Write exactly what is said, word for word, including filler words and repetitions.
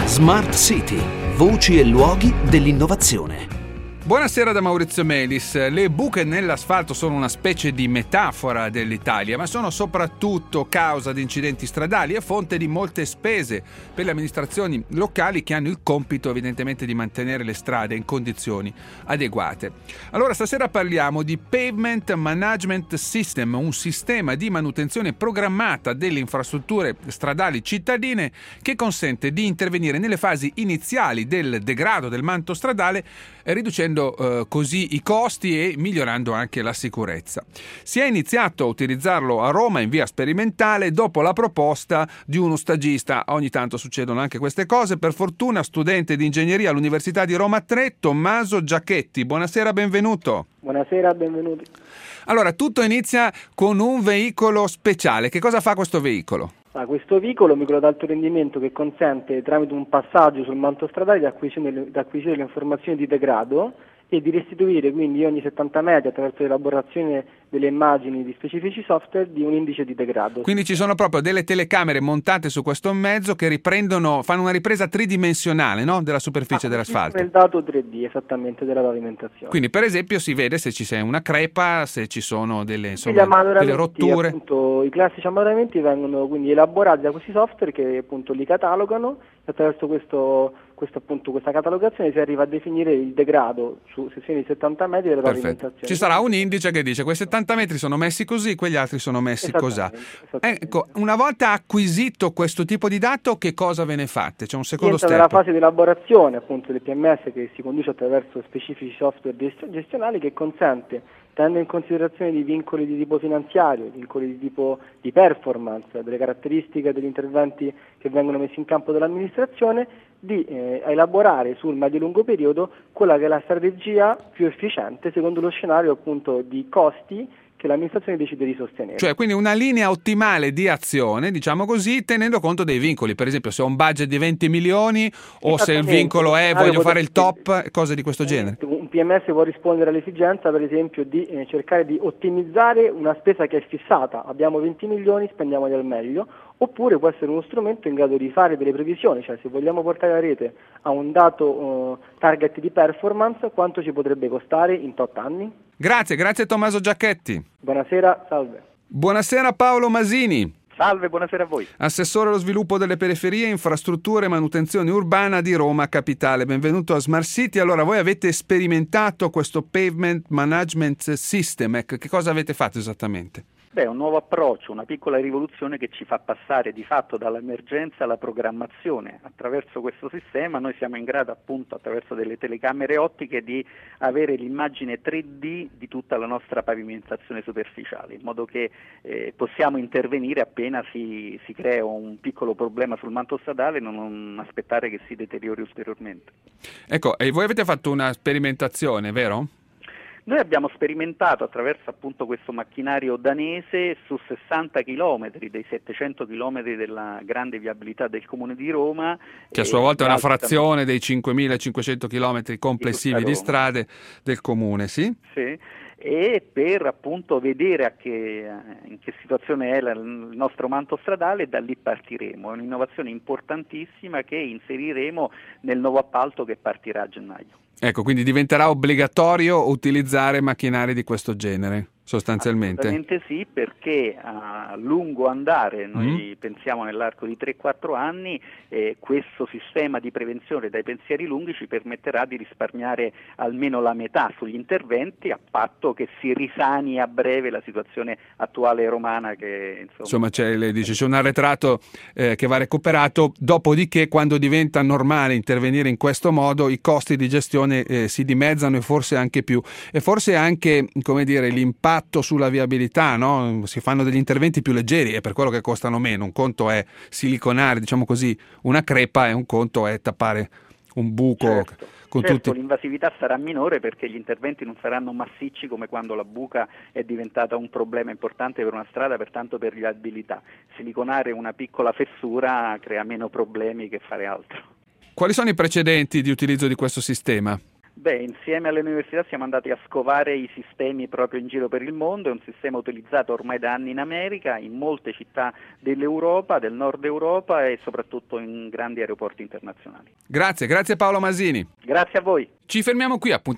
Smart City, voci e luoghi dell'innovazione. Buonasera da Maurizio Melis. Le buche nell'asfalto sono una specie di metafora dell'Italia, ma sono soprattutto causa di incidenti stradali e fonte di molte spese per le amministrazioni locali che hanno il compito evidentemente di mantenere le strade in condizioni adeguate. Allora stasera parliamo di Pavement Management System, un sistema di manutenzione programmata delle infrastrutture stradali cittadine che consente di intervenire nelle fasi iniziali del degrado del manto stradale, riducendo Uh, così i costi e migliorando anche la sicurezza. Si è iniziato a utilizzarlo a Roma in via sperimentale dopo la proposta di uno stagista. Ogni tanto succedono anche queste cose. Per fortuna, studente di ingegneria all'Università di Roma tre, Tommaso Giacchetti. Buonasera, benvenuto. Buonasera, benvenuti. Allora, tutto inizia con un veicolo speciale. Che cosa fa questo veicolo? Ah, questo veicolo, un veicolo ad alto rendimento che consente tramite un passaggio sul manto stradale di acquisire, di acquisire le informazioni di degrado e di restituire quindi ogni settanta metri attraverso l'elaborazione delle immagini di specifici software di un indice di degrado. Quindi ci sono proprio delle telecamere montate su questo mezzo che riprendono, fanno una ripresa tridimensionale, no? Della superficie ah, dell'asfalto. Il dato tre D esattamente della pavimentazione. Quindi per esempio si vede se ci sia una crepa, se ci sono delle, insomma, delle rotture. Appunto, i classici ammodernamenti vengono quindi elaborati da questi software che appunto li catalogano e attraverso questo, questo, appunto, questa catalogazione si arriva a definire il degrado su sezioni di settanta metri della Perfetto. pavimentazione. Ci sarà un indice che dice quei settanta metri sono messi così, quegli altri sono messi cosà. Ecco, una volta acquisito questo tipo di dato, che cosa ve ne fate? C'è un secondo Entra step? nella fase di elaborazione appunto del P M S che si conduce attraverso specifici software gestionali che consente, tenendo in considerazione i vincoli di tipo finanziario, vincoli di tipo di performance, delle caratteristiche degli interventi che vengono messi in campo dall'amministrazione, di eh, elaborare sul medio-lungo periodo quella che è la strategia più efficiente secondo lo scenario appunto di costi che l'amministrazione decide di sostenere. Cioè, quindi una linea ottimale di azione, diciamo così, tenendo conto dei vincoli. Per esempio, se ho un budget di venti milioni o se il vincolo è voglio fare il top, cose di questo genere. Un P M S può rispondere all'esigenza, per esempio, di eh, cercare di ottimizzare una spesa che è fissata. Abbiamo venti milioni, spendiamoli al meglio. Oppure può essere uno strumento in grado di fare delle previsioni, cioè se vogliamo portare la rete a un dato uh, target di performance, quanto ci potrebbe costare in tot anni? Grazie, grazie Tommaso Giacchetti. Buonasera, salve. Buonasera Paolo Masini. Salve, buonasera a voi. Assessore allo sviluppo delle periferie, infrastrutture e manutenzione urbana di Roma Capitale. Benvenuto a Smart City. Allora, voi avete sperimentato questo Pavement Management System. Che cosa avete fatto esattamente? Beh, un nuovo approccio, una piccola rivoluzione che ci fa passare di fatto dall'emergenza alla programmazione. Attraverso questo sistema noi siamo in grado appunto attraverso delle telecamere ottiche di avere l'immagine tre D di tutta la nostra pavimentazione superficiale, in modo che eh, possiamo intervenire appena si, si crea un piccolo problema sul manto stradale e non, non aspettare che si deteriori ulteriormente. Ecco, e voi avete fatto una sperimentazione, vero? Noi abbiamo sperimentato attraverso appunto questo macchinario danese su sessanta chilometri dei settecento chilometri della grande viabilità del Comune di Roma. Che a sua volta è una frazione dei cinquemilacinquecento chilometri complessivi di strade del Comune, sì? Sì. E per appunto vedere a che, in che situazione è la, il nostro manto stradale, e da lì partiremo. È un'innovazione importantissima che inseriremo nel nuovo appalto che partirà a gennaio. Ecco, quindi diventerà obbligatorio utilizzare macchinari di questo genere, sostanzialmente? Assolutamente sì, perché a lungo andare, noi mm. pensiamo nell'arco di tre quattro anni, eh, questo sistema di prevenzione dai pensieri lunghi ci permetterà di risparmiare almeno la metà sugli interventi, a patto che si risani a breve la situazione attuale romana. Che insomma, insomma c'è, le dice, c'è un arretrato eh, che va recuperato, dopodiché quando diventa normale intervenire in questo modo i costi di gestione eh, si dimezzano e forse anche più, e forse anche, come dire, l'impatto sulla viabilità, no? Si fanno degli interventi più leggeri e per quello che costano meno. Un conto è siliconare, diciamo così, una crepa, e un conto è tappare un buco. Certo, con certo, tutti... l'invasività sarà minore perché gli interventi non saranno massicci come quando la buca è diventata un problema importante per una strada, pertanto per viabilità. Siliconare una piccola fessura crea meno problemi che fare altro. Quali sono i precedenti di utilizzo di questo sistema? Beh, insieme alle università siamo andati a scovare i sistemi proprio in giro per il mondo, è un sistema utilizzato ormai da anni in America, in molte città dell'Europa, del nord Europa e soprattutto in grandi aeroporti internazionali. Grazie, grazie Paolo Masini. Grazie a voi. Ci fermiamo qui, appuntamento